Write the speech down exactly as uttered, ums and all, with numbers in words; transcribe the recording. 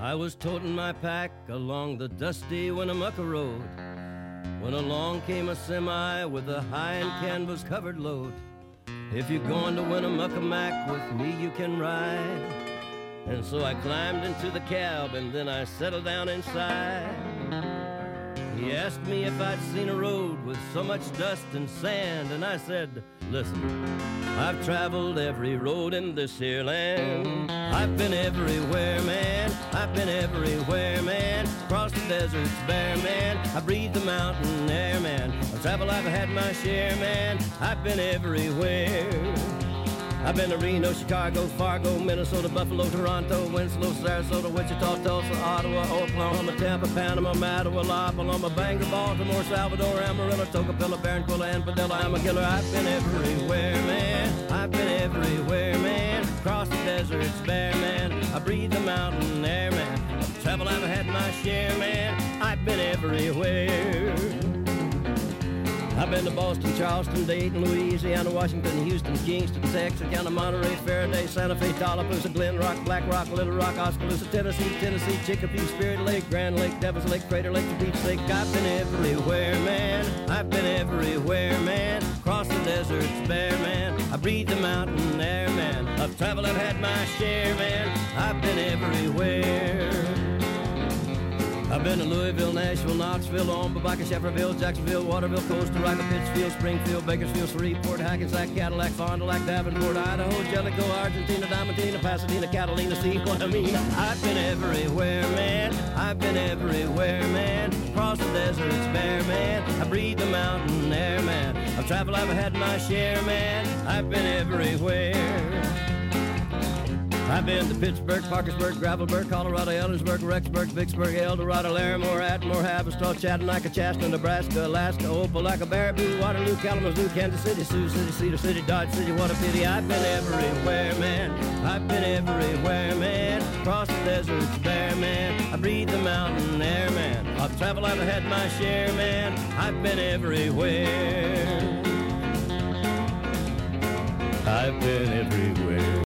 I was toting my pack along the dusty Winnemucca road when along came a semi with a high and canvas-covered load. If you're going to Winnemucca Mac with me, you can ride. And so I climbed into the cab and then I settled down inside. He asked me if I'd seen a road with so much dust and sand, and I said, listen, I've traveled every road in this here land. I've been everywhere, man. I've been everywhere, man. Across the deserts bare, man. I breathe the mountain air, man. Of travel I've had my share, man. I've been everywhere. I've been to Reno, Chicago, Fargo, Minnesota, Buffalo, Toronto, Winslow, Sarasota, Wichita, Tulsa, Ottawa, Oklahoma, Tampa, Panama, Mattawa, La Paloma, Bangor, Baltimore, Salvador, Amarillo, Tocopilla, Barranquilla, and Padilla. I'm a killer. I've been everywhere, man. I've been everywhere, man. Across the deserts bare, man. I breathe the mountain air, man. Of travel I've had my share, man. I've been everywhere. I've been to Boston, Charleston, Dayton, Louisiana, Washington, Houston, Kingston, Texarkana, Monterey, Faraday, Santa Fe, Tallapoosa, Glen Rock, Black Rock, Little Rock, Oskaloosa, Tennessee, Tennessee, Chicopee, Spirit Lake, Grand Lake, Devil's Lake, Crater Lake, the Beach Lake. I've been everywhere, man. I've been everywhere, man. Across the deserts bare, man. I breathe the mountain air, man. Of travel I've had my share, man. I've been everywhere. I've been to Louisville, Nashville, Knoxville, Omaha, Baca, Shefferville, Jacksonville, Waterville, Costa Rica, Pittsfield, Springfield, Bakersfield, Shreveport, Hackensack, Cadillac, Fond du Lac, Davenport, Idaho, Jellicoe, Argentina, Diamantina, Pasadena, Catalina, see what I mean? I've been everywhere, man. I've been everywhere, man. Across the deserts bare, man. I breathe the mountain air, man. Of travel I've had my share, man. I've been everywhere. I've been to Pittsburgh, Parkersburg, Gravelburg, Colorado, Ellensburg, Rexburg, Vicksburg, El Dorado, Larimore, Atmore, Haverstraw, Chattanooga, Chaska, Nebraska, Alaska, Opelika, Baraboo, Waterloo, Kalamazoo, Kansas City, Sioux City, Cedar City, Dodge City. What a pity. I've been everywhere, man. I've been everywhere, man. Across the deserts bare, man. I breathe the mountain air, man. Of travel I've had my share, man. I've been everywhere. I've been everywhere.